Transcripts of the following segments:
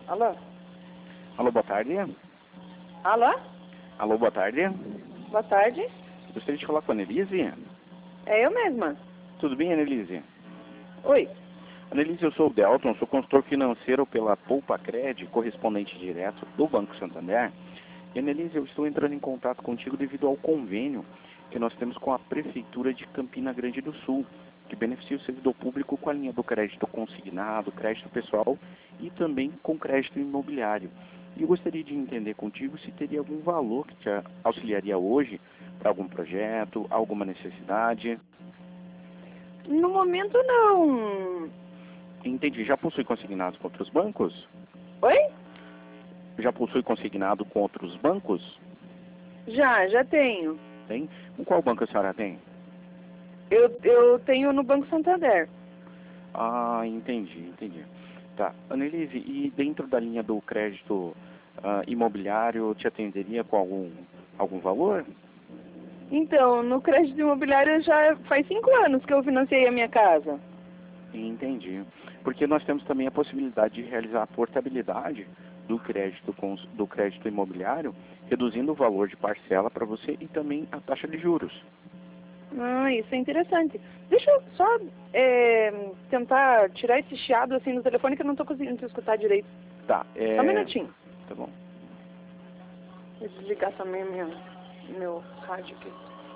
Alô? Alô, boa tarde. Alô? Alô, boa tarde. Boa tarde. Gostaria de falar com a Annelise. É eu mesma. Tudo bem, Annelise? Oi. Annelise, eu sou o Delton, sou consultor financeiro pela Poupa Cred, correspondente direto do Banco Santander. E, Annelise, eu estou entrando em contato contigo devido ao convênio que nós temos com a Prefeitura de Campina Grande do Sul, que beneficia o servidor público com a linha do crédito consignado, crédito pessoal e também com crédito imobiliário. E eu gostaria de entender contigo se teria algum valor que te auxiliaria hoje para algum projeto, alguma necessidade. No momento, não. Entendi. Já possui consignados com outros bancos? Oi? Já possui consignado com outros bancos? Já tenho. Tem? Com qual banco a senhora tem? Eu tenho no Banco Santander. Ah, entendi. Tá. Annelise, e dentro da linha do crédito imobiliário, te atenderia com algum valor? Então, no crédito imobiliário já faz 5 anos que eu financiei a minha casa. Entendi. Porque nós temos também a possibilidade de realizar a portabilidade do crédito imobiliário, reduzindo o valor de parcela para você e também a taxa de juros. Ah, isso é interessante. Deixa eu só tentar tirar esse chiado assim no telefone que eu não estou conseguindo te escutar direito. Tá. Só um minutinho. Tá bom. Vou desligar também meu rádio aqui.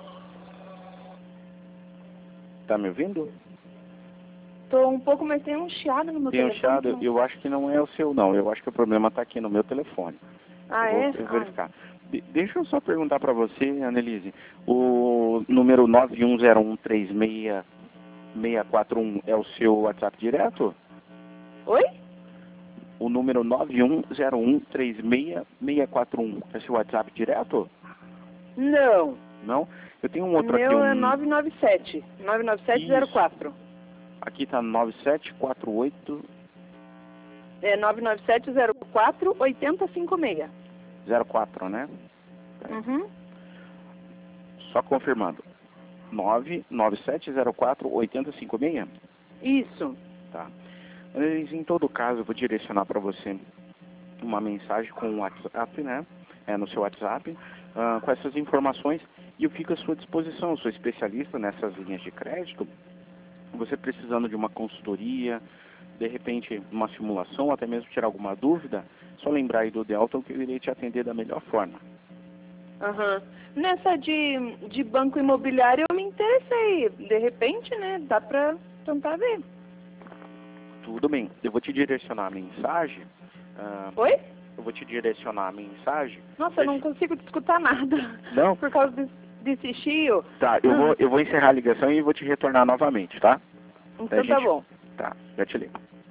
Tá me ouvindo? Tô um pouco, mas tem um chiado no meu Tem um telefone. chiado, eu acho que não é o seu não, eu acho que o problema está aqui no meu telefone. Ah, eu é? vou verificar. Deixa eu só perguntar para você, Annelise, o número 910136641 é o seu WhatsApp direto? Oi? O número 910136641 é seu WhatsApp direto? Não. Não? Eu tenho um outro aqui. Meu é 997. 99704. Aqui está 9748. É 99704 8056. 04, né? Uhum. Só confirmando. 99704 8056? Isso. Tá. Mas, em todo caso, eu vou direcionar para você uma mensagem com o WhatsApp, né? No seu WhatsApp, com essas informações, e eu fico à sua disposição. Eu sou especialista nessas linhas de crédito. Você precisando de uma consultoria, de repente uma simulação, até mesmo tirar alguma dúvida, só lembrar aí do Delton que eu irei te atender da melhor forma. Uhum. Nessa de banco imobiliário eu me interessei. De repente, né? Dá pra tentar ver. Tudo bem. Eu vou te direcionar a mensagem. Oi? Eu vou te direcionar a mensagem. Nossa, eu não consigo te escutar nada. Não? Por causa desse chio. Tá, eu vou encerrar a ligação e vou te retornar novamente, tá? Então tá bom. Tá, já te ligo.